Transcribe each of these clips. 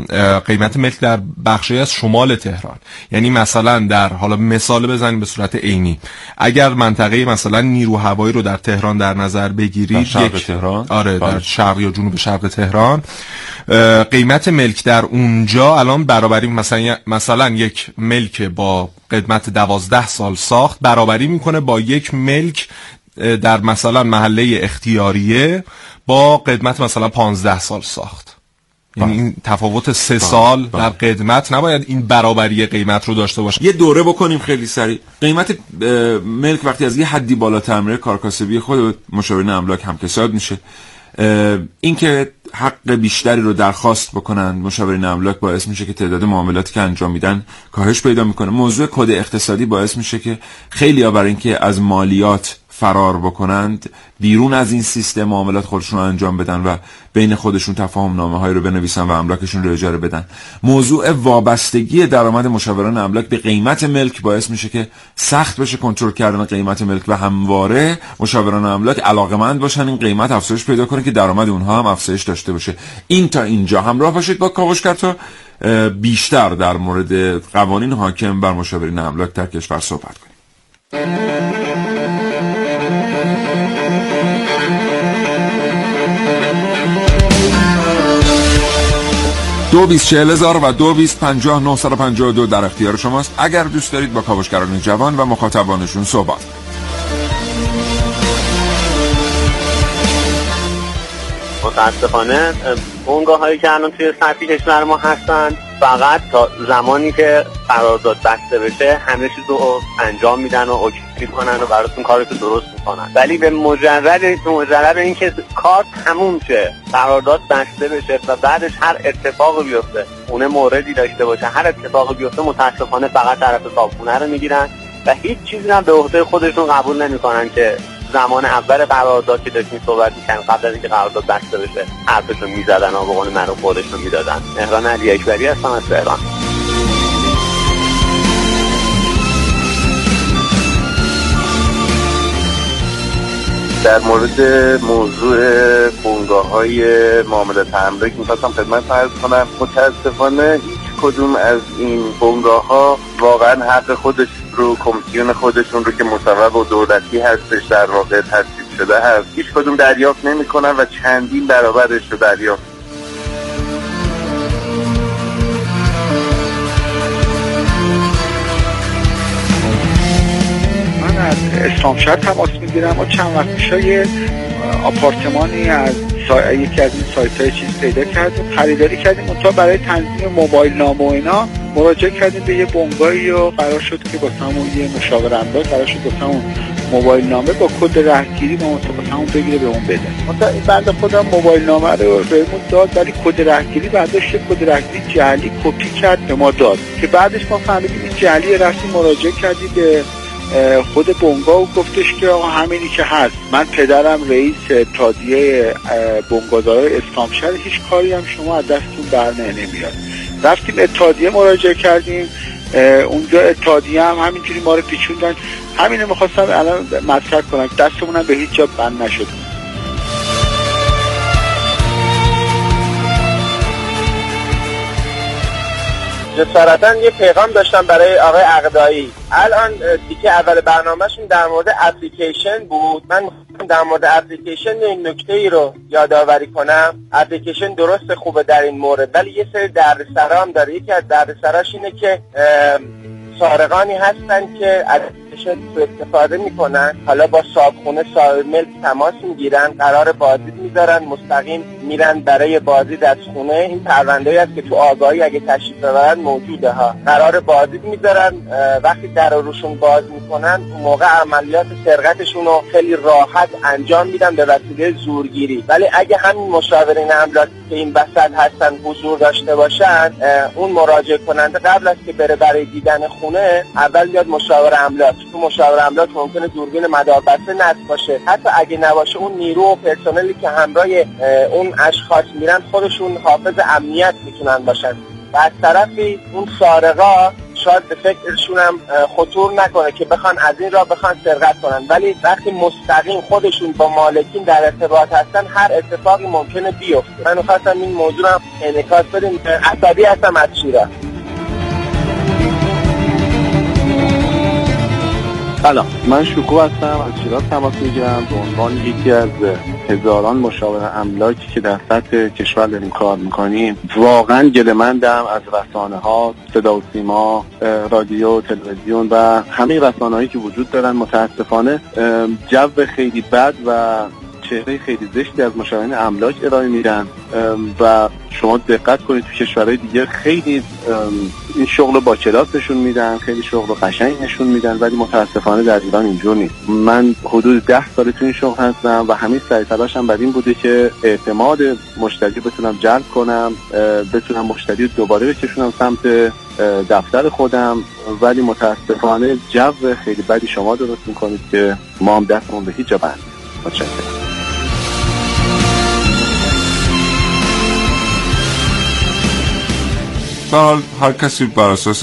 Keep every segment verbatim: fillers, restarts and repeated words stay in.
قیمت ملک در بخشی از شمال تهران. یعنی مثلا در حالا مثال بزنیم به صورت عینی، اگر منطقه مثلا نیرو هوایی رو در تهران در نظر بگیرید، در شرق تهران، آره در شرق یا جنوب شرق تهران، قیمت ملک در اونجا الان برابری مثلا مثلا یک ملک با قدمت دوازده سال ساخت برابری میکنه با یک ملک در مثلا محله اختیاریه با قدمت مثلا پانزده سال ساخت. یعنی این تفاوت سه سال در قدمت نباید این برابری قیمت رو داشته باشه. یه دوره بکنیم خیلی سریع. قیمت ملک وقتی از یه حدی بالاتر میره، کارکاسبی خود مشاورین املاک هم کساد میشه. این که حق بیشتری رو درخواست بکنن مشاورین املاک باعث میشه که تعداد معاملاتی که انجام میدن کاهش پیدا میکنه. موضوع کد اقتصادی باعث میشه که خیلی‌ها برای اینکه از مالیات فرار بکنند بیرون از این سیستم معاملات خودشون رو انجام بدن و بین خودشون تفاهم نامه هایی رو بنویسن و املاکشون رو اجاره بدن. موضوع وابستگی درآمد مشاوران املاک به قیمت ملک باعث میشه که سخت بشه کنترل کردن قیمت ملک و همواره مشاوران املاک علاقمند باشن این قیمت افزایش پیدا کنه که درآمد اونها هم افزایش داشته باشه. این تا اینجا همراه باشید با کاوشگر تا بیشتر در مورد قوانین حاکم بر مشاورین املاک در کشور صحبت کنیم. دو بیست چهل هزار و دو بیست پنجاه نهصد و پنجاه و دو در اختیار شماست اگر دوست دارید با کاوشگران جوان و مخاطبانشون صحبت کنید. متاسفانه بنگاه هایی که الان توی سطح کشور ما هستن فقط تا زمانی که قرارداد بسته بشه همه چیز رو انجام میدن و اوکی میکنن و براتون کارتو درست میکنن، ولی به مجرد مجرد اینکه کار تموم شه، قرارداد بسته بشه و بعدش هر اتفاقی بیفته، خونه موردی داشته باشه، هر اتفاقی بیفته متاسفانه فقط طرف صاحبخونه رو میگیرن و هیچ چیزی هم به عهده خودشون قبول نمیکنن که زمان اول قرارداد که داشتیم صحبت می‌کردیم قبل از اینکه قرارداد بسته بشه حرفشون میزدن و به قول معروف خودشون میدادن. مهران علی اکبری هستم از تهران. در مورد موضوع بنگاه‌های معاملات املاک می‌خواستم خدمت عرض کنم. متأسفانه هیچ کدوم از این بنگاه‌ها واقعا حق خودش رو، کمیسیون خودشون رو که مصوب و دولتی هستش در واقع تصویب شده هست، هیچ کدوم دریافت نمی‌کنن و چندین برابرش رو دریافت. من از اسلامشهر تماس میگیرم و چند وقت پیش آپارتمانی از سا... یکی از این سایت‌های چیز پیدا کردیم، خریداری کردیم، اونطور برای تنظیم موبایل نامه و اینا مراجعه کردیم به یه بنگاهی و قرار شد که واسمون یه مشاور املاک قرار شد واسمون موبایل نامه با کد رهگیری ما واسمون بگیره به اون بده. مثلا این بنده خودم موبایل نامه رو بهمون داد ولی کد رهگیری برداشت کد رهگیری جعلی کپی کرد به ما داد که بعدش ما فهمیدیم این جعلی، رفتیم مراجعه کردیم به خود بنگاه و گفتش که آقا همینی که هست. من پدرم رئیس اتحادیه بنگاهدارای اسلامشهر، هیچ کاری هم شما از دستتون بر نمیاد. رفتیم اتحادیه مراجعه کردیم، اونجا اتحادیه هم همینجوری ما رو پیچوندن. همینو می‌خواستم الان مطرح کنم، دستمون هم به هیچ جا بند نشد. جسارتاً یه پیغام داشتم برای آقای عقدایی. الان دیگه اول برنامهشون در مورد اپلیکیشن بود. من میخوام در مورد اپلیکیشن این نکته ای رو یادآوری کنم. اپلیکیشن درست خوبه در این مورد ولی یه سری دردسرا هم داره. یکی از دردسراش اینه که سارقانی هستن که اپلیکیشن رو استفاده میکنن، حالا با صاحبخونه صاحب ملک تماس میگیرن، قرار بازدید میذارن، مستقیم میرن برای بازدید از خونه. این پرونده‌ای است که تو آگاهی اگه تشریف ببرن موجوده ها. قرار بازدید میذارن، وقتی در روشون باز میکنن اون موقع عملیات سرقتشون رو خیلی راحت انجام میدن به وسیله زورگیری. ولی اگه همین مشاورین املاک که این وسط هستن حضور داشته باشن، اون مراجعه کننده قبل از که بره برای دیدن خونه اول بیاد مشاور املاک. تو مشاور املاک ممکنه دوربین مداربسته نصب باشه، حتی اگه نباشه اون نیرو و پرسنلی که همراه اون اشخاص میرن خودشون حافظ امنیت میتونن باشن. و از طرفی اون سارقا شاید به فکرشون هم خطور نکنه که بخوان از این راه بخوان سرقت کنن، ولی وقتی مستقیم خودشون با مالکین در ارتباط هستن هر اتفاقی ممکنه بیفته. من خواستم این موضوع رو انعکاس بدیم. عصبی هستم از شیراز. سلام، من شکوه هستم از شیراز تماس میگیرم به عنوان یکی از هزاران مشاور املاکی که در سطح کشور داریم کار میکنیم. واقعا گله‌مندم از رسانه ها، صدا و سیما، رادیو، تلویزیون و همه رسانه‌هایی که وجود دارن. متاسفانه جو خیلی بد و چهره خیلی زشتی از مشاورین املاک ارائه میدن و شما دقت کنید تو کشورهای دیگه خیلی این شغل با کلاس نشون میدن، خیلی شغل قشنگ نشون میدن، ولی متاسفانه در ایران اینجور نیست. من حدود ده سال تو این شغل هستم و همین سعی تلاشم بر این بوده که اعتماد مشتری بتونم جلب کنم، بتونم مشتری دوباره بکشونم سمت دفتر خودم، ولی متاسفانه جو خیلی بدی شما درست میکنید که ما هم دستمون به هیچ جا بند. متشکرم. به حال هر کسی بر اساس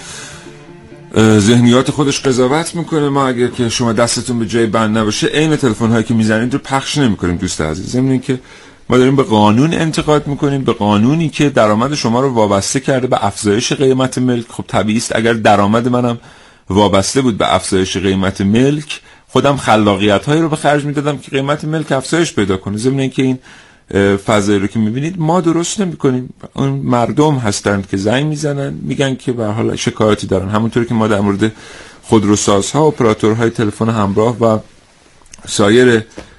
ذهنیات خودش قضاوت میکنه. ما اگر که شما دستتون به جای بند نباشه عین تلفن هایی که میزنید رو پخش نمیکنیم دوست عزیز. ضمن اینکه ما داریم به قانون انتقاد میکنیم، به قانونی که درآمد شما رو وابسته کرده به افزایش قیمت ملک. خب طبیعی است اگر درآمد منم وابسته بود به افزایش قیمت ملک، خودم خلاقیت هایی رو به خرج میدادم که قیمت ملک افزایش پیدا کنه. ضمن اینکه این فضایی رو که میبینید ما درست نمی‌کنیم. اون مردم هستند که زنگ میزنن میگن که به حال شکایتی دارن، همونطوری که ما در مورد خودروسازها، اپراتورهای تلفن همراه و سایر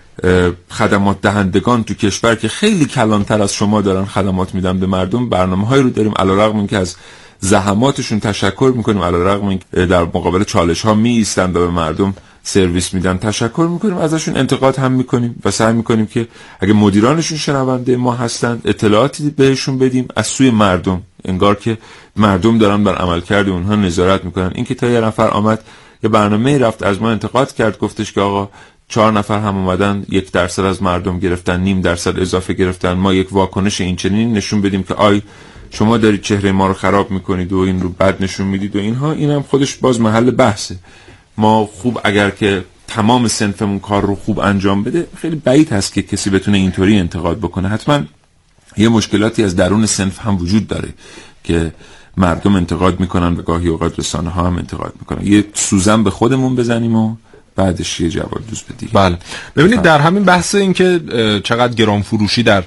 خدمات دهندگان تو کشور که خیلی کلانتر از شما دارن خدمات میدن به مردم، برنامه‌هایی رو داریم علیرغم اینکه از زحماتشون تشکر میکنیم، علیرغم اینکه در مقابل چالش‌ها میایستند و به مردم سرویس میدن تشکر میکنیم، ازشون انتقاد هم میکنیم و سعی میکنیم که اگه مدیرانشون شنونده ما هستند اطلاعاتی بهشون بدیم از سوی مردم، انگار که مردم دارن بر عملکرد اونها نظارت میکنن. این که تا یه نفر آمد یه برنامه رفت از ما انتقاد کرد، گفتش که آقا چهار نفر هم اومدن یک درصد از مردم گرفتن، نیم درصد اضافه گرفتن، ما یک واکنش این چنین نشون بدیم که آی شما دارید چهره ما رو خراب میکنید و این رو بد نشون میدید و اینها، اینم خودش باز محل بحثه. ما خوب اگر که تمام صنفمون کار رو خوب انجام بده، خیلی بعید هست که کسی بتونه اینطوری انتقاد بکنه. حتما یه مشکلاتی از درون صنف هم وجود داره که مردم انتقاد میکنن و گاهی اوقات رسانه ها هم انتقاد میکنن. یه سوزن به خودمون بزنیم و بعدش یه جواب دوز بدیم. بله ببینید در همین بحث این که چقدر گران فروشی در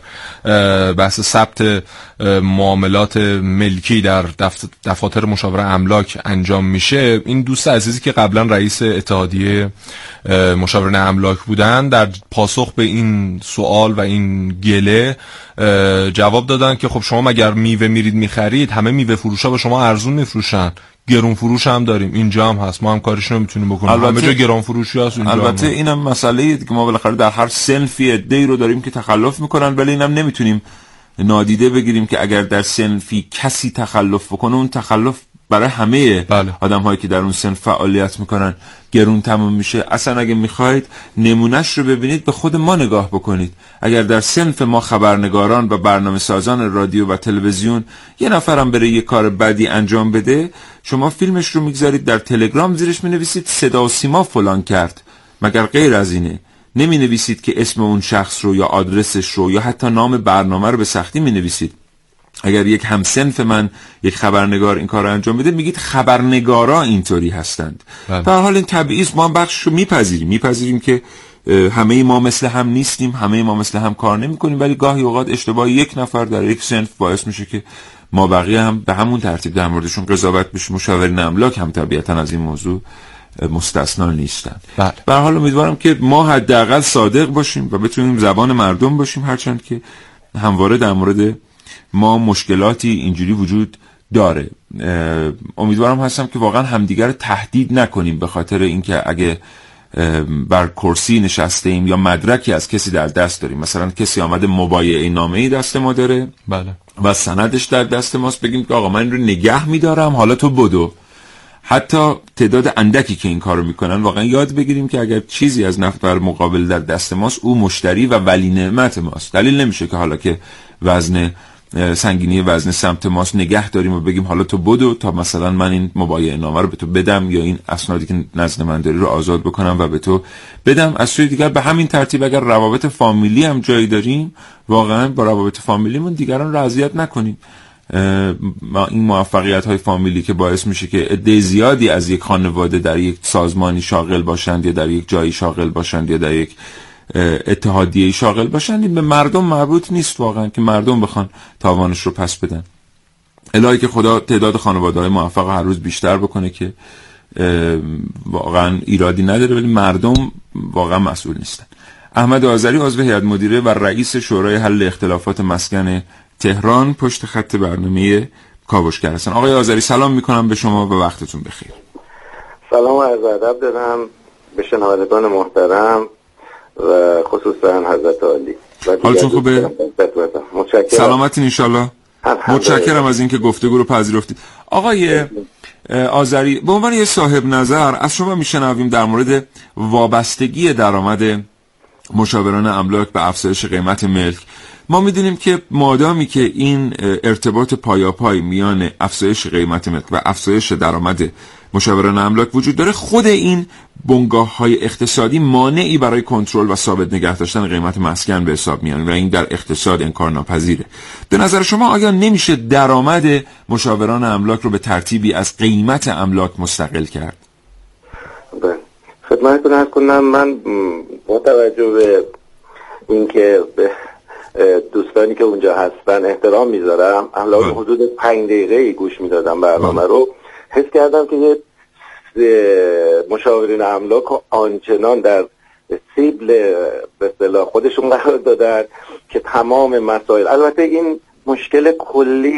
بحث ثبت معاملات ملکی در دفاتر مشاوره املاک انجام میشه، این دوست عزیزی که قبلا رئیس اتحادیه مشاورین املاک بودن در پاسخ به این سوال و این گله جواب دادن که خب شما مگر میوه میرید میخرید، همه میوه فروشا به شما ارزون میفروشن، گران فروش هم داریم، اینجا هم هست، ما هم کارش رو میتونیم بکنیم، همه جا گران فروشی هست. البته اینم مسئله که ما بالاخره در هر صنفی عده‌ای رو داریم که تخلف میکنن، ولی اینم نمیتونیم نادیده بگیریم که اگر در صنفی کسی تخلف بکنه اون تخلف برای همه بله. آدم هایی که در اون صنف فعالیت میکنن گرون تمام میشه. اصلا اگه میخواید نمونهش رو ببینید به خود ما نگاه بکنید. اگر در صنف ما خبرنگاران و برنامه سازان رادیو و تلویزیون یه نفرم بره یه کار بدی انجام بده، شما فیلمش رو میگذارید در تلگرام، زیرش مینویسید صدا و سیما فلان کرد. مگر غیر از اینه؟ نمی نویسید که اسم اون شخص رو یا آدرسش رو یا حتی نام برنامه رو به سختی می نویسید. اگر یک همسنف من یک خبرنگار این کار رو انجام بده میگید خبرنگارا اینطوری هستند. در حال این طبیعی است، ما هم بخش رو میپذیریم میپذیریم که همه ما مثل هم نیستیم، همه ما مثل هم کار نمی کنیم، ولی گاهی اوقات اشتباه یک نفر در یک صنف باعث میشه که ما بقیه هم به همون ترتیب در موردشون قضاوت بشیم. مشاورین املاک هم طبیعتا از این موضوع مستثنا نیستن. بله. به هر حال امیدوارم که ما حداقل صادق باشیم و بتونیم زبان مردم باشیم، هرچند که همواره در مورد ما مشکلاتی اینجوری وجود داره. امیدوارم هستم که واقعا همدیگر رو تهدید نکنیم به خاطر اینکه اگه بر کرسی نشسته ایم یا مدرکی از کسی در دست داریم، مثلا کسی آمده مبایعه نامه‌ای دست ما داره بله. و سندش در دست ماست، بگیم که آقا من این رو نگه می‌دارم حالا تو بدو. حتی تعداد اندکی که این کارو میکنن واقعا یاد بگیریم که اگر چیزی از نفر مقابل در دست ماست، او مشتری و ولی نعمت ماست. دلیل نمیشه که حالا که وزن سنگینی وزن سمت ماست نگه داریم و بگیم حالا تو بدو تا مثلا من این مبایعه نامه رو به تو بدم یا این اسنادی که نزد من داری رو آزاد بکنم و به تو بدم. از سوی دیگر به همین ترتیب اگر روابط فامیلی هم جایی داریم واقعا با روابط فامیلیمون دیگران رو اذیت نکنیم. ما این موفقیت های فامیلی که باعث میشه که عده زیادی از یک خانواده در یک سازمانی شاغل باشند یا در یک جایی شاغل باشند یا در یک اتحادیه شاغل باشند، این به مردم مربوط نیست واقعا که مردم بخوان تاوانش رو پس بدن. الهی که خدا تعداد خانواده‌های موفق هر روز بیشتر بکنه که واقعا ایرادی نداره، ولی مردم واقعا مسئول نیستن. احمد آذری عضو هیئت مدیره و رئیس شورای حل اختلافات مسکن تهران پشت خط برنامه کاوشگر هستن. آقای آذری سلام میکنم به شما و وقتتون بخیر. سلام و عرض ادب دارم به شنوندگان محترم و خصوصا حضرت عالی. حالتون خوبه؟ متشکرم. سلامتین انشالله. متشکرم از اینکه گفتگو رو پذیرفتید. آقای آذری به عنوان یه صاحب نظر از شما میشنویم در مورد وابستگی درآمد مشاوران املاک به افزایش قیمت ملک. ما میدونیم که مادامی که این ارتباط پایاپای میان افزایش قیمت ملک و افزایش درآمد مشاوران املاک وجود داره، خود این بنگاه‌های اقتصادی مانعی برای کنترل و ثابت نگه داشتن قیمت مسکن به حساب میان و این در اقتصاد انکارناپذیره. به نظر شما آیا نمیشه درآمد مشاوران املاک رو به ترتیبی از قیمت املاک مستقل کرد؟ بله خدمتتون عرض کنم، من با توجه به اینکه به دوستانی که اونجا هستن احترام میذارم، علاوه حدود پنج دقیقه گوش میدادم برنامه رو، حس کردم که یه مشاورین املاک آنچنان در سیبل به اصطلاح خودشون قرار دادن که تمام مسائل، البته این مشکل کلی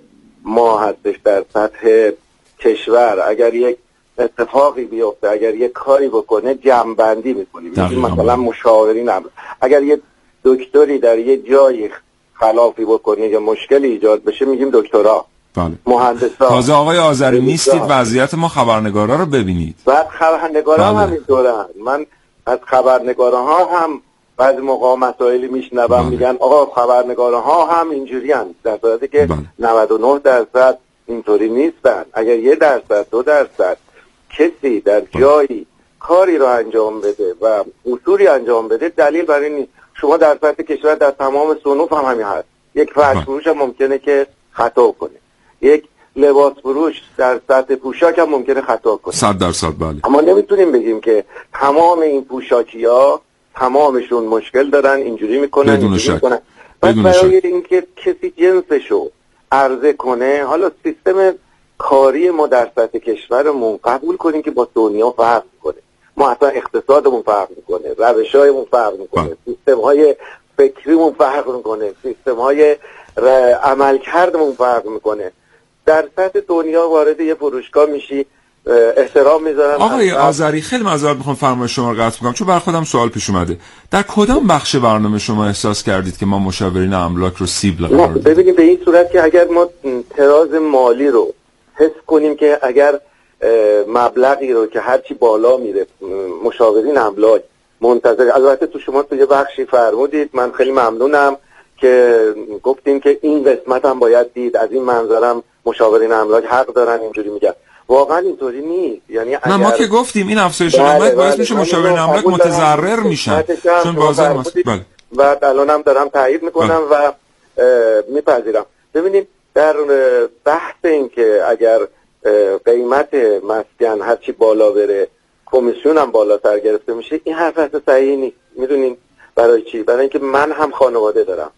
ما هستش در سطح کشور، اگر یک اتفاقی بیفته، اگر یک کاری بکنه جمع‌بندی میکنیم. مثلا مشاورین املاک اگر یه دکتری در یه جای خلافی بکنه یا مشکلی ایجاد بشه میگیم دکترا. بله. مهندسا. تازه آقای آذری نیستید وضعیت ما خبرنگارا رو ببینید. بعد خبرنگارا بله. هم اینطورن. من از خبرنگارها هم بعضی موقع مسائلی میشنوم بله. میگن آقا خبرنگارها هم اینجوریان، در صورتی که بله. نود و نه درصد اینطوری نیستن. اگر یه درصد دو درصد کسی در جایی کاری رو انجام بده و اصولی انجام بده، دلیل برای این نیست. شما در سطح کشور در تمام صنوف هم همین هست. یک فرش فروش هم ممکنه که خطا کنه، یک لباس فروش در سطح پوشاک هم ممکنه خطا کنه. صد درصد بله. اما نمیتونیم بگیم که تمام این پوشاکی ها تمامشون مشکل دارن، اینجوری میکنن بدون شک. میکنن. پس برای اینکه کسی جنسشو عرضه کنه، حالا سیستم کاری ما در سطح کشورمون قبول کنیم که با دنیا فرق کنه. ما اصلا اقتصادمون فرق میکنه، روش‌هایمون فرق میکنه، سیستم‌های فکریمون فرق میکنه، سیستم‌های عملکردمون فرق میکنه. در سطح دنیا وارد یه فروشگاه میشی، احترام میذارن. آقای آذری خیلی معذرت میخوام فرمایش شما رو قطع کنم چون بر خودم سوال پیش اومده. در کدام بخش برنامه شما احساس کردید که ما مشاورین املاک رو سیبل قرار دادیم؟ ببینید به این صورت که اگر ما تراز مالی رو حس کنیم که اگر مبلغی رو که هرچی بالا میره مشاورین املاک منتظر، البته تو شما تو یه بخشی فرمودید، من خیلی ممنونم که گفتیم که این قسمت هم باید دید، از این منظرم مشاورین املاک حق دارن اینجوری میگن. واقعا اینطوری نیست. یعنی اگر ما که گفتیم این افزایش قیمت باعث میشه مشاورین املاک متضرر میشن چون بازار ماست. بله. و الانم دارم تایید میکنم و میپذیرم. ببینید در بحث این که اگر قیمت مسکن هرچی بالا بره کمیسیون هم بالاتر گرفته میشه، این حرف اصلا صحیح نیست. میدونین برای چی؟ برای اینکه من هم خانواده دارم،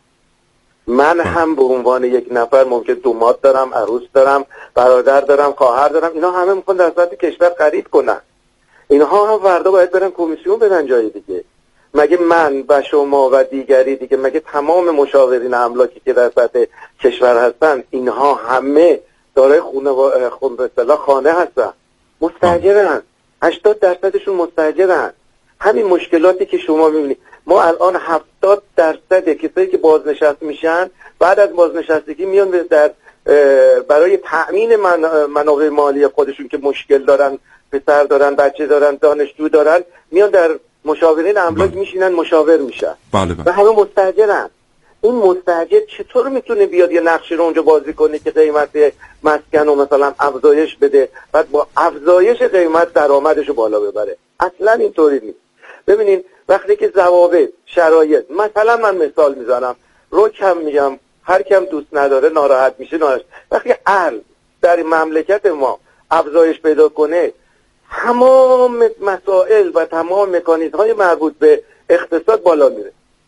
من هم به عنوان یک نفر ممکن دومات دارم، عروس دارم، برادر دارم، خواهر دارم، اینا همه میخوان در سطح کشور خرید کنن. اینها هم فردا باید برن کمیسیون بدن جای دیگه. مگه من و شما و دیگری دیگه، مگه تمام مشاورین املاکی که در سطح کشور هستن اینها همه دارای خونه و خونه به اصطلاح خانه هستن، مستاجرن، هشتاد درصدشون مستاجرن. همین مشکلاتی که شما میبینید، ما الان هفتاد درصد کسایی که بازنشست میشن بعد از بازنشستگی میان در برای تأمین من منابع مالی خودشون که مشکل دارن، پسر دارن، بچه دارن، دانشجو دارن، میان در مشاورین املاک میشینن، مشاور میشن. بله بله. و همه مستاجرن. این مستاجر چطور میتونه بیاد یه نقشی رو اونجا بازی کنه که قیمت مسکن رو مثلا افزایش بده، بعد با افزایش قیمت درآمدش رو بالا ببره؟ اصلا اینطوری نیست. ببینین وقتی که ضوابط، شرایط، مثلا من مثال میزنم، رو کم میگم، هر کم دوست نداره ناراحت میشه ناراحت. وقتی ارز در مملکت ما افزایش پیدا کنه، تمام مسائل و تمام مکانیزم های مربوط به اقتصاد بالا میره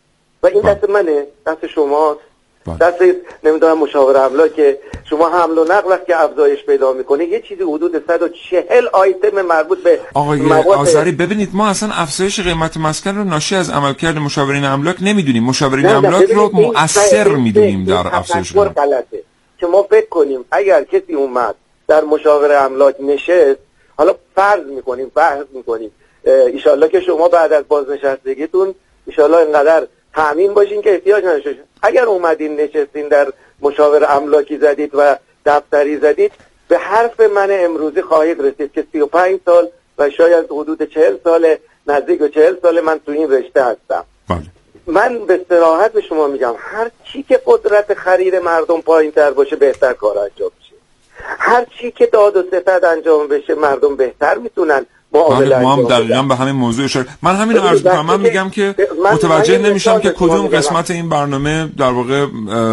و این دست منه، دست شماست، دست نمیدونم مشاور املاک. شما حمل و نقل وقتی که افزایش پیدا میکنه یه چیزی حدود صد و چهل آیتم مربوط به آقای آذری، ببینید ما اصلا افزایش قیمت مسکن رو ناشی از عملکرد مشاورین املاک نمیدونیم، مشاورین املاک رو مؤثر میدونیم در افزایش قیمت. غلطه که ما فکر کنیم اگر کسی اومد در مشاور املاک نشست، حالا فرض میکنیم بحث میکنیم ایشالله که شما بعد از بازنشستگیتون ایشالله اینقدر تامین باشین که احتیاج نشه. اگر اومدین نشستین در مشاور املاکی زدید و دفتری زدید، به حرف من امروزی خواهید رسید که سی و پنج سال و شاید حدود چهل سال، نزدیک به چهل سال من تو این رشته هستم. بله. من به صراحت به شما میگم هر چی که قدرت خرید مردم پایین تر باشه بهتر کار انجام بشه. هر چی که داد و ستد انجام بشه مردم بهتر میتونن معامله ما هم انجام دقیقاً به همین موضوع اشاره. من همین عرض می‌کنم، من میگم که متوجه نمیشم که کدوم قسمت این برنامه در واقع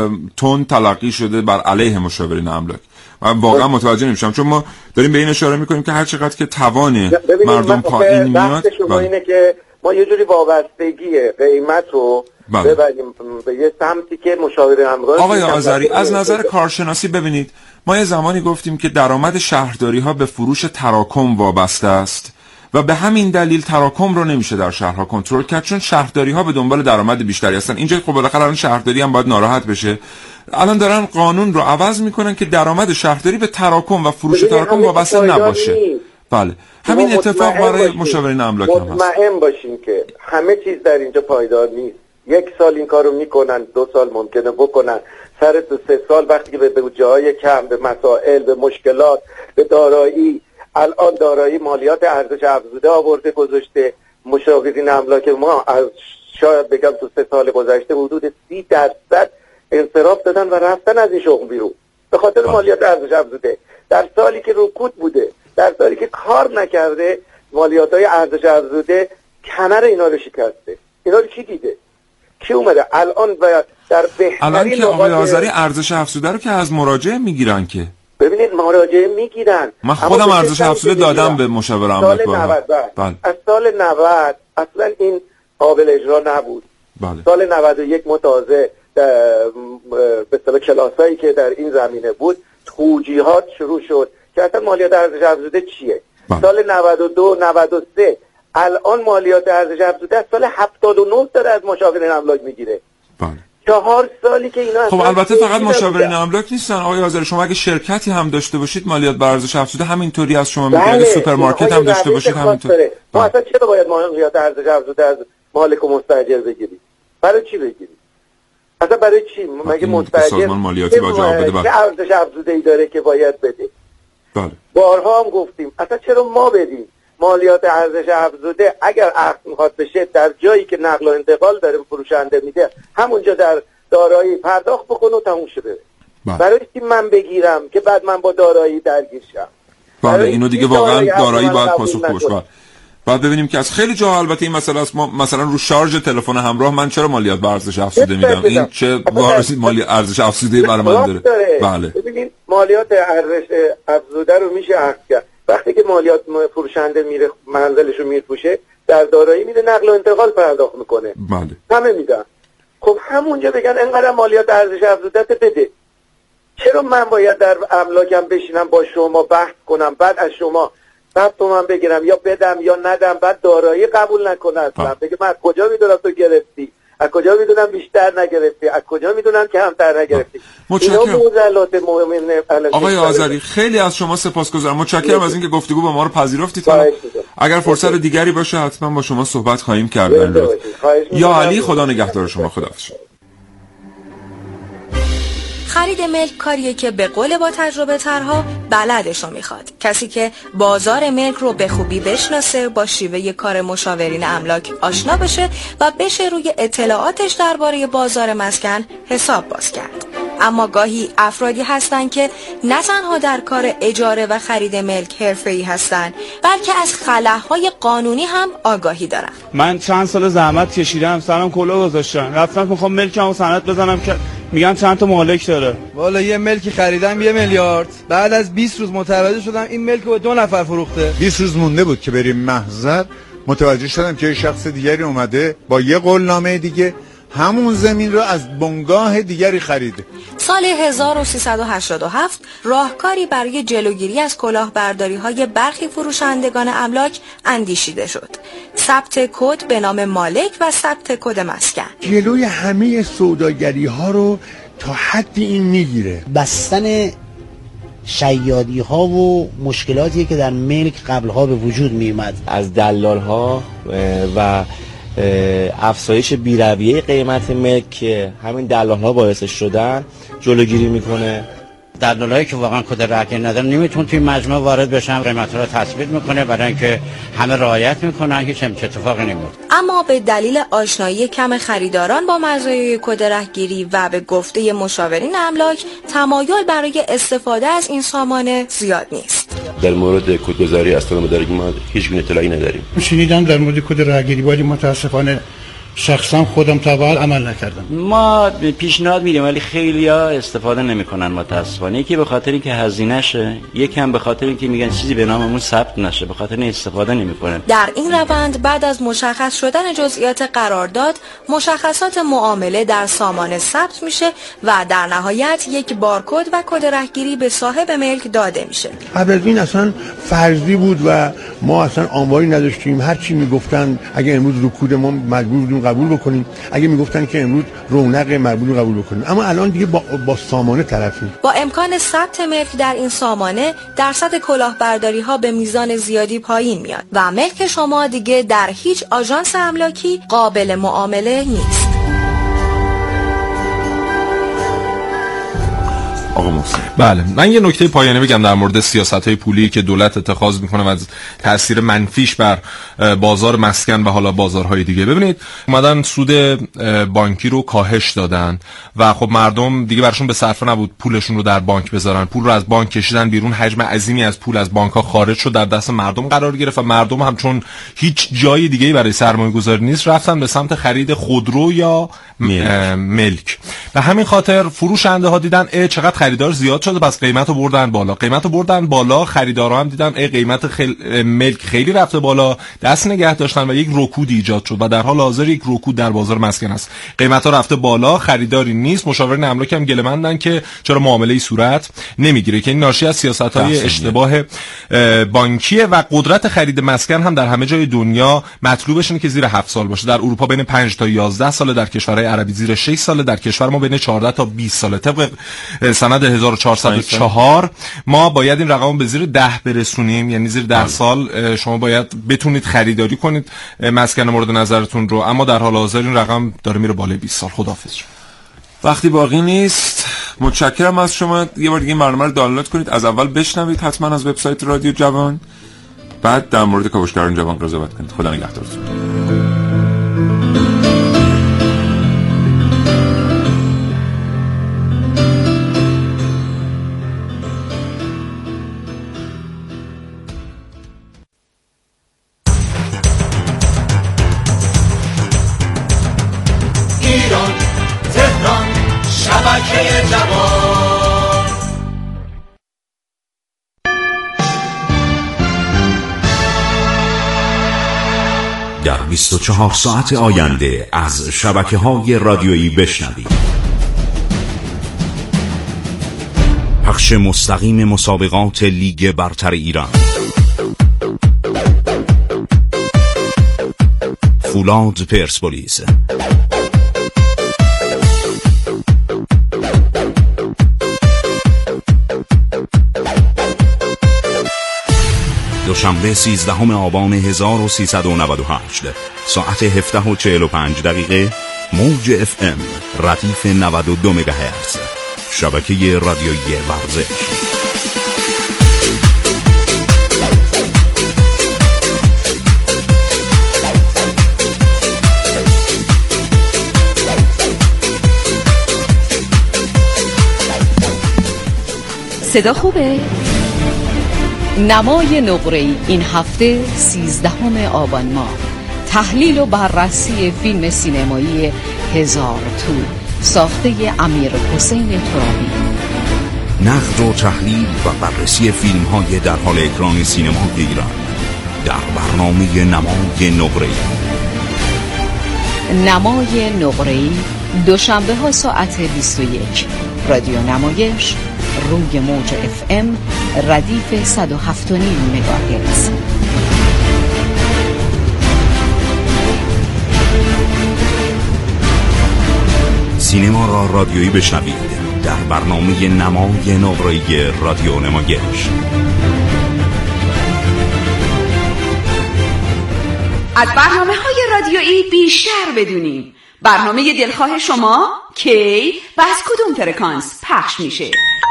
تون تلقی شده بر علیه مشاورین املاک. من واقعا متوجه نمیشم، چون ما داریم به این اشاره میکنیم که هر چقدر که توان مردم پایین میاد، شما اینه که ما یه جوری وابستگی قیمت رو ببریم به یه سمتی که مشاورین املاک. آقای آذری، از نظر کارشناسی ببینید، ما یه زمانی گفتیم که درآمد شهرداری ها به فروش تراکم وابسته است و به همین دلیل تراکم رو نمیشه در شهرها کنترل کرد، چون شهرداری ها به دنبال درآمد بیشتری هستن. اینجا خب بالاخره الان شهرداری هم باید ناراحت بشه. الان دارن قانون رو عوض میکنن که درآمد شهرداری به تراکم و فروش تراکم وابسته نباشه. بله، همین اتفاق برای مشاورین املاک هم هست. مطمئن باشین که همه چیز در اینجا پایدار نیست. یک سال این کارو میکنن، دو سال ممکنه بکنن، سر دو سه سال وقتی که به جاهای کم، به مسائل، به مشکلات، به دارایی، الان دارایی مالیات ارزش افزوده آورده گذاشته. مشاورین املاک ما از شاید بگم تو سه سال گذشته حدود سی درصد انصراف دادن و رفتن از این شغل بیرون به خاطر مالیات ارزش افزوده. در سالی که رکود بوده، در سالی که کار نکرده، مالیات‌های ارزش افزوده کمر اینا رو شکسته. اینا رو کی دیده؟ کی اومده الان و در بهترین الان که آقای آذری ارزش افزوده رو که از مراجع میگیرن که ببینید مراجعه میگیرن. من خودم ارزش افزوده دادم به مشاور املاک. بله. از سال نود اصلا این قابل اجرا نبود. بله. سال نود و یک متازه به اصطلاح کلاسایی که در این زمینه بود توجیهات شروع شد که اصلا مالیات ارزش افزوده چیه. بله. سال نود و دو نود و سه الان مالیات ارزش افزوده از سال هفتاد و نه داره از مشاورین املاک میگیره. بله. چهار سالی که اینا خب البته فقط مشاورین املاک نیستن آقای آذری، شما اگه شرکتی هم داشته باشید مالیات بر ارزش افزوده همینطوری از شما میگیره. اگه سوپرمارکت هم داشته باشید همینطور. ما اصلا چرا باید مالیات ارزش افزوده از مالک و مستاجر بگیریم؟ برای چی بگیریم؟ اصلا برای چی؟ مگه مستاجر سازمان مالیاتی با جواب بده چه ارزش افزوده‌ای داره که باید بده؟ بله. بارها هم گفتیم اصلا چرا ما بدیم؟ مالیات ارزش افزوده اگر عقد میخواد بشه در جایی که نقل و انتقال داره فروشنده میده همونجا در دارایی پرداخت بکنه و تموم شه بره. برای چی من بگیرم که بعد من با دارایی درگیر شم؟ بله اینو دیگه واقعا دارایی باید پاسخگو باشه. بعد ببینیم که از خیلی جا البته این مسئله است. ما مثلا رو شارژ تلفن همراه من چرا مالیات بر ارزش افزوده میدم؟ این چه وارسی مالی ارزش افزوده برای من داره؟ بله. ببینید مالیات ارزش افزوده رو میشه عقد کرد. وقتی که مالیات فروشنده میره منزلش رو میفروشه در دارایی میده نقل و انتقال پرداخت میکنه. بله. همه میدن. خب همونجا بگن اینقدر مالیات ارزش افزوده بده. چرا من باید در املاکم بشینم با شما بحث کنم بعد از شما بعد تو من بگیرم یا بدم یا ندم بعد دارایی قبول نکنه اصلا بگه من از کجا میدونم تو گرفتی، از کجا میدونم بیشتر نگرفتی، از کجا میدونم که کمتر نگرفتی. اینا معضلات مهمه. آقای آذری خیلی از شما سپاسگزارم، متشکرم از اینکه گفتگو با ما رو پذیرفتید. اگر فرصت دیگری باشه حتما با شما صحبت خواهیم کرد. یا علی، خدا نگهدار شما. خداحافظ. خرید ملک کاریه که به قول با تجربه ترها بلدشو میخواد. کسی که بازار ملک رو به خوبی بشناسه، با شیوه کار مشاورین املاک آشنا بشه و بشه روی اطلاعاتش درباره بازار مسکن حساب باز کرد. اما گاهی افرادی هستن که نه تنها در کار اجاره و خرید ملک حرفه‌ای هستن، بلکه از خلاهای قانونی هم آگاهی دارن. من چند سال زحمت کشیدم، سرم کلاه گذاشتم، رفتم میخوام ملکمو سند بزنم که میگن چند تا مالک داره. والا یه ملکی خریدم یه میلیارد، بعد از بیست روز متوجه شدم این ملک رو دو نفر فروخته. بیست روز مونده بود که بریم محضر، متوجه شدم که یه شخص دیگری اومده با یه قولنامه دیگه همون زمین رو از بنگاه دیگری خریده. سال هزار و سیصد و هشتاد و هفت راهکاری برای جلوگیری از کلاهبرداری‌های برخی فروشندگان املاک اندیشیده شد. ثبت کد به نام مالک و ثبت کد مسکن. جلوی همه سوداگری‌ها رو تا حدی این میگیره. بستن شیادی ها و مشکلاتی که در ملک قبلها به وجود می اومد از دلال ها و افزایش بی‌رویه قیمت ملک که همین دلال ها باعث شدن جلوگیری میکنه. دلالایی که واقعا کد رهگیری ندارن نمیتون توی مجموعه وارد بشن، قیمت رو تثبیت میکنه برای اینکه همه رعایت میکنن، هیچ هم اتفاقی نمیفته. اما به دلیل آشنایی کم خریداران با مزایای کد رهگیری و به گفته مشاورین املاک، تمایل برای استفاده از این سامانه زیاد نیست. در مورد کدگذاری اصلا مدارکی ما هیچ گونه اطلاعی نداریم. شنیدم در مورد کد رهگیری، ولی متاسفانه شخصا خودم تا به حال عمل نکردم. ما پیشنهاد میدیم ولی خیلیا استفاده نمیکنن متاسفانه. یکی به خاطر اینکه هزینه‌شه، یکم به خاطر اینکه میگن چیزی به ناممون ثبت نشه، به خاطر این استفاده نمیکنن. در این روند بعد از مشخص شدن جزئیات قرارداد، مشخصات معامله در سامانه ثبت میشه و در نهایت یک بارکد و کد رهگیری به صاحب ملک داده میشه. قبل از این اصلا فرضی بود و ما اصلا آماری نداشتیم. هر چی میگفتن اگه امروز رو کود ما مجبور بودیم قبول بکنیم، اگه میگفتن که امروز رونق مقبول قبول بکنیم. اما الان دیگه با, با سامانه طرفیم. با امکان ثبت ملک در این سامانه، درصد کلاهبرداری ها به میزان زیادی پایین میاد و ملک شما دیگه در هیچ آژانس املاکی قابل معامله نیست. آقا محسن. بله، من یه نکته پایانی بگم در مورد سیاست‌های پولی که دولت اتخاذ میکنه و از تاثیر منفیش بر بازار مسکن و حالا بازارهای دیگه. ببینید اومدن سود بانکی رو کاهش دادن و خب مردم دیگه براشون به صرفه نبود پولشون رو در بانک بذارن، پول رو از بانک کشیدن بیرون، حجم عظیمی از پول از بانک‌ها خارج شد، در دست مردم قرار گرفت و مردم هم چون هیچ جای دیگه‌ای برای سرمایه‌گذاری نیست رفتن به سمت خرید خودرو یا ملک. ملک. به همین خاطر فروشنده ها دیدن ای چقدر خریدار زیاد شده، پس قیمت رو بردن بالا. قیمت رو بردن بالا، خریدارا هم دیدن ای قیمت خیل... ملک خیلی رفته بالا، دست نگه داشتن و یک رکود ایجاد شد و در حال حاضر یک رکود در بازار مسکن است. قیمت ها رفته بالا، خریداری نیست. مشاورین املاک هم گله‌مندن که چرا معامله ای صورت نمیگیره، که این ناشی از سیاست‌های اشتباه بانکیه و قدرت خرید مسکن هم در همه جای دنیا مطلوبش اینه که زیر هفت سال باشه. در اروپا بین پنج تا یازده سال، در کشورهای عربی زیر شش سال، در کشور ما بین چهارده تا بیست سال. طبق سند هزار و چهارصد و چهار ما باید این رقم به زیر ده برسونیم، یعنی زیر ده سال شما باید بتونید خریداری کنید مسکن مورد نظرتون رو، اما در حال حاضر این رقم داره میره بالای بیست سال. خداحافظ. وقتی باقی نیست. متشکرم از شما. یه بار دیگه برنامه رو دانلود کنید، از اول بشنوید حتما از وبسایت رادیو جوان، بعد در مورد کاوشگران جوان قضاوت کنید. خدا نگهدارتون. در بیست و چهار ساعت آینده از شبکه‌های رادیویی بشنوید: پخش مستقیم مسابقات لیگ برتر ایران، فولاد پرسپولیس، دوشنبه سیزدهم آبان هزار و سیصد و نود و هشت ساعت هفده و چهل و پنج دقیقه موج اف ام ردیف نود و دو مگاهرتز. شبکه رادیویی ورزش. صدا خوبه؟ نمای نقره‌ای این هفته سیزدهم آبان ماه، تحلیل و بررسی فیلم سینمایی هزار تو ساخته امیر حسین ترابی. نقد و تحلیل و بررسی فیلم های در حال اکران سینمای ایران در برنامه نمای نقره‌ای. نمای نقره‌ای دوشنبه ها ساعت بیست و یک، رادیو نمایش روی موج اف ام ردیف صد و هفت و نیم مگاهرتز. سینما را رادیویی بشنوید در برنامه نمای نقره‌ای رادیو نمایش. از برنامه‌های رادیویی بیشتر بدونیم. برنامه دلخواه شما کی و از کدوم فرکانس پخش میشه؟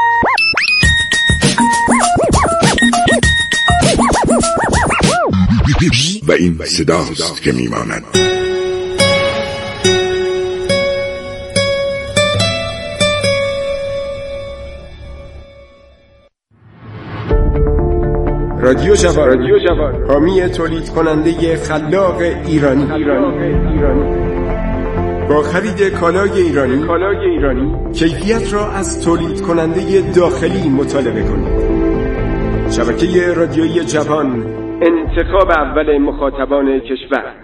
و این صداست که میماند. رادیو جوان، رادیو جوان، حامی تولید کننده خلاق ایرانی. ایرانی. با خرید کالای ایرانی، کالای ایرانی، کیفیت را از تولید کننده داخلی مطالبه کنید. شبکه رادیویی جوان، انتخاب اول مخاطبان کشور.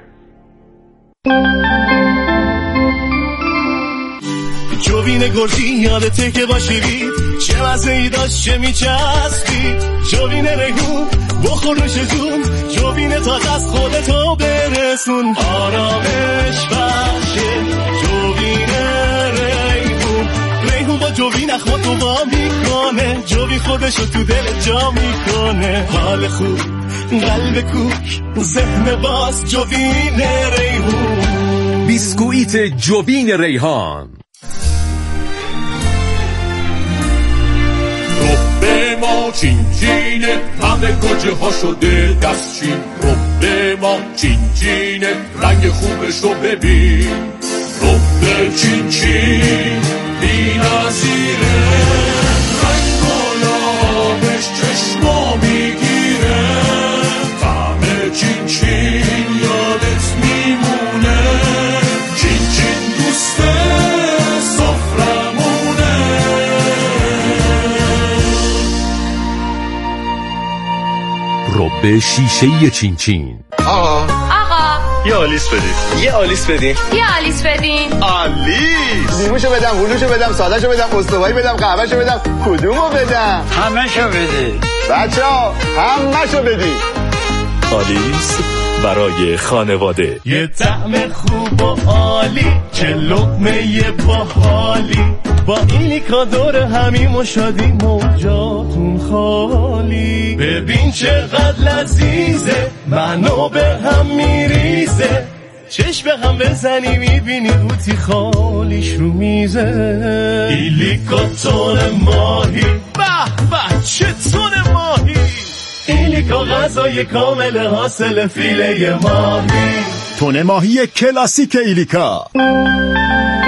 جوین گردی یادته که باشیدی، چه مزه‌ای داشت چه میچسبی. جوین ریحون بخورش جون، جوین تازه از خودتو برسون. آرامش بخشه جوین ریحون، ریحون با جوین خودتو با میکنه، جوین خودشو تو دل جا میکنه. حال خوب قلب کوک ذهن باز جوین ریحون. بیسکویت جوین ریحان. رب ما چین چینه، همه گوجه ها شده دستچین. رب ما چین چینه، رنگ خوبش رو ببین. رب چین چین بی نظیره، رنگ و لابش چشما میگیره. طعم چین چین یادت میمونه، چین چین دوسته سفرمونه. رب شیشه‌ای چین چین. آقا آقا یه آلیس بدین، یه آلیس بدین، یه آلیس بدین. آلیس. نیموشو بدم، هلوشو بدم، سادهشو بدم، استوایی بدم، قهوهشو بدم، کدومو بدم؟ همه‌شو بده بچه‌ها همه‌شو بدین. آلیس برای خانواده. یه طعم خوب و عالی، چه لقمه باحالی. با ایلیکا دور همیم و شادی موجاتون خالی. ببین چقدر لذیذه، منو به هم میریزه. چشم به هم بزنی میبینی قوطی خالیش رو میزه. ایلیکا تون ماهی، به به چه تون ماهی. ایلیکا غذای کامل حاصل فیله ماهی. تون ماهی کلاسیک ایلیکا.